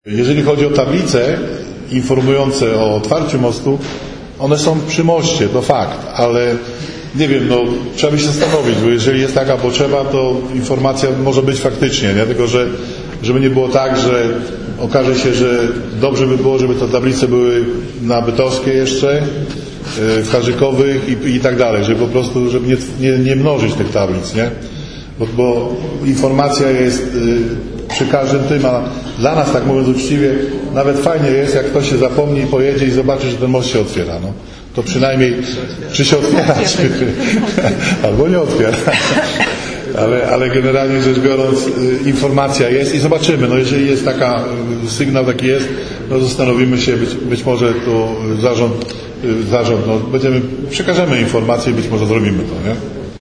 Jeżeli chodzi o tablice informujące o otwarciu mostu, one są przy moście, to fakt, ale nie wiem, trzeba by się zastanowić, bo jeżeli jest taka potrzeba, to informacja może być faktycznie, nie? Tylko żeby nie było tak, że okaże się, że dobrze by było, żeby te tablice były na Bytowskiej jeszcze, w Harzykowych i tak dalej, żeby po prostu, żeby nie mnożyć tych tablic, nie? Bo informacja jest przy każdym tym, a dla nas, tak mówiąc uczciwie, nawet fajnie jest, jak ktoś się zapomni i pojedzie i zobaczy, że ten most się otwiera. To przynajmniej, czy się otwiera, albo nie otwiera. Ale generalnie rzecz biorąc, informacja jest i zobaczymy. Jeżeli jest sygnał taki jest, zastanowimy się, być może to zarząd, przekażemy informację i być może zrobimy to, nie?